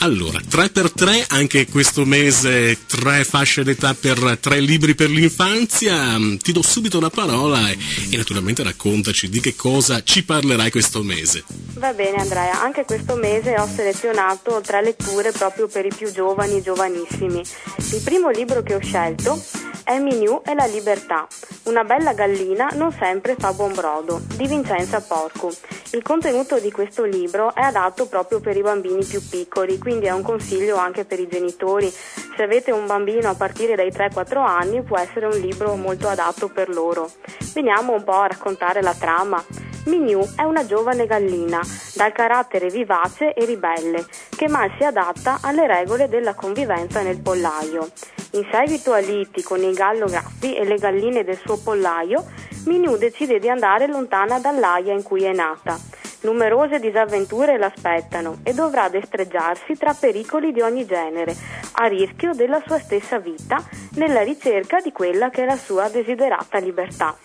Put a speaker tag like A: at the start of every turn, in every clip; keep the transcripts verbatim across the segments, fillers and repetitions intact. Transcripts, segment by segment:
A: Allora, tre per tre, anche questo mese tre fasce d'età per tre libri per l'infanzia. Ti do subito la parola e, e naturalmente raccontaci di che cosa ci parlerai questo mese.
B: Va bene Andrea, anche questo mese ho selezionato tre letture proprio per i più giovani, giovanissimi. Il primo libro che ho scelto è Mignou e la libertà. Una bella gallina non sempre fa buon brodo, di Vincenza Porcu. Il contenuto di questo libro è adatto proprio per i bambini più piccoli, quindi è un consiglio anche per i genitori. Se avete un bambino a partire dai tre quattro anni può essere un libro molto adatto per loro. Veniamo un po' a raccontare la trama. Mignou è una giovane gallina, dal carattere vivace e ribelle, che mal si adatta alle regole della convivenza nel pollaio. In seguito a liti con il gallo Gaffi e le galline del suo pollaio, Mignou decide di andare lontana dall'aia in cui è nata. Numerose disavventure l'aspettano e dovrà destreggiarsi tra pericoli di ogni genere, a rischio della sua stessa vita, nella ricerca di quella che è la sua desiderata libertà.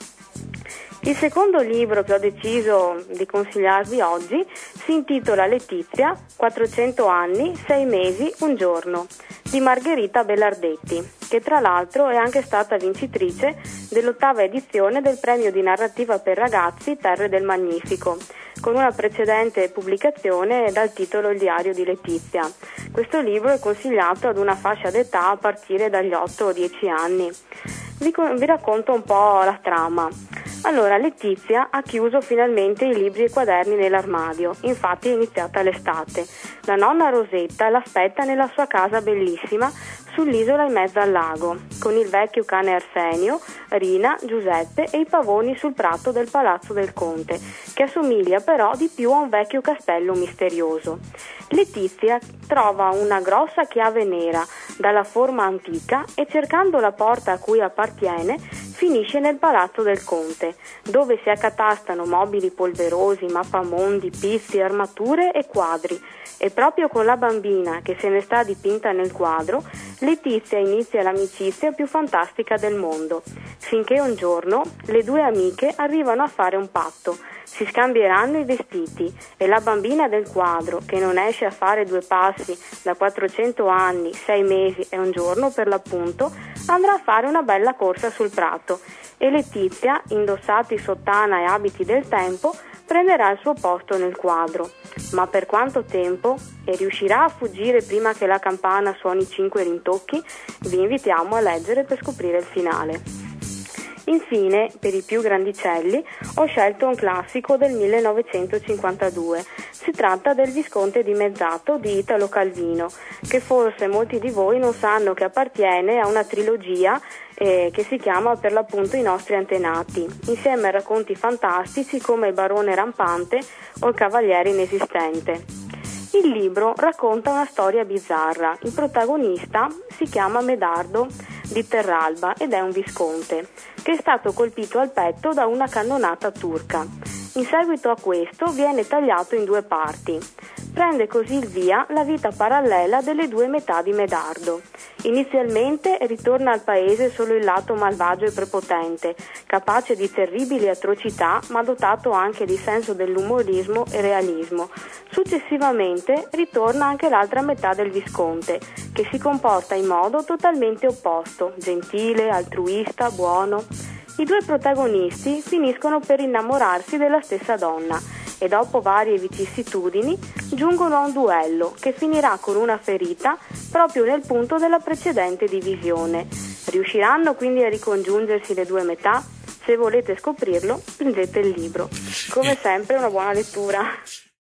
B: Il secondo libro che ho deciso di consigliarvi oggi si intitola Letizia, quattrocento anni, sei mesi, un giorno, di Margherita Belardetti, che tra l'altro è anche stata vincitrice dell'ottava edizione del premio di narrativa per ragazzi Terre del Magnifico, con una precedente pubblicazione dal titolo Il diario di Letizia. Questo libro è consigliato ad una fascia d'età a partire dagli otto o dieci anni. Vi, vi racconto un po' la trama. Allora, Letizia ha chiuso finalmente i libri e i quaderni nell'armadio, infatti è iniziata l'estate. La nonna Rosetta l'aspetta nella sua casa bellissima sull'isola in mezzo al lago, con il vecchio cane Arsenio, Rina, Giuseppe e i pavoni sul prato del palazzo del conte, che assomiglia però di più a un vecchio castello misterioso. Letizia trova una grossa chiave nera dalla forma antica e cercando la porta a cui appartiene finisce nel palazzo del conte, dove si accatastano mobili polverosi, mappamondi, pizzi, armature e quadri. E proprio con la bambina che se ne sta dipinta nel quadro, Letizia inizia l'amicizia più fantastica del mondo, finché un giorno le due amiche arrivano a fare un patto. Si scambieranno i vestiti e la bambina del quadro, che non esce a fare due passi da quattrocento anni, sei mesi e un giorno per l'appunto, andrà a fare una bella corsa sul prato e Letizia, indossati sottana e abiti del tempo, prenderà il suo posto nel quadro. Ma per quanto tempo? E riuscirà a fuggire prima che la campana suoni cinque rintocchi? Vi invitiamo a leggere per scoprire il finale. Infine, per i più grandicelli, ho scelto un classico del millenovecentocinquantadue. Si tratta del Visconte dimezzato di Italo Calvino, che forse molti di voi non sanno che appartiene a una trilogia eh, che si chiama per l'appunto I nostri antenati, insieme a racconti fantastici come Il barone rampante o Il cavaliere inesistente. Il libro racconta una storia bizzarra. Il protagonista si chiama Medardo di Terralba ed è un visconte che è stato colpito al petto da una cannonata turca. In seguito a questo viene tagliato in due parti. Prende così il via la vita parallela delle due metà di Medardo. Inizialmente ritorna al paese solo il lato malvagio e prepotente, capace di terribili atrocità ma dotato anche di senso dell'umorismo e realismo. Successivamente ritorna anche l'altra metà del Visconte, che si comporta in modo totalmente opposto, gentile, altruista, buono. I due protagonisti finiscono per innamorarsi della stessa donna e dopo varie vicissitudini giungono a un duello che finirà con una ferita proprio nel punto della precedente divisione. Riusciranno quindi a ricongiungersi le due metà? Se volete scoprirlo, leggete il libro. Come sempre una buona lettura.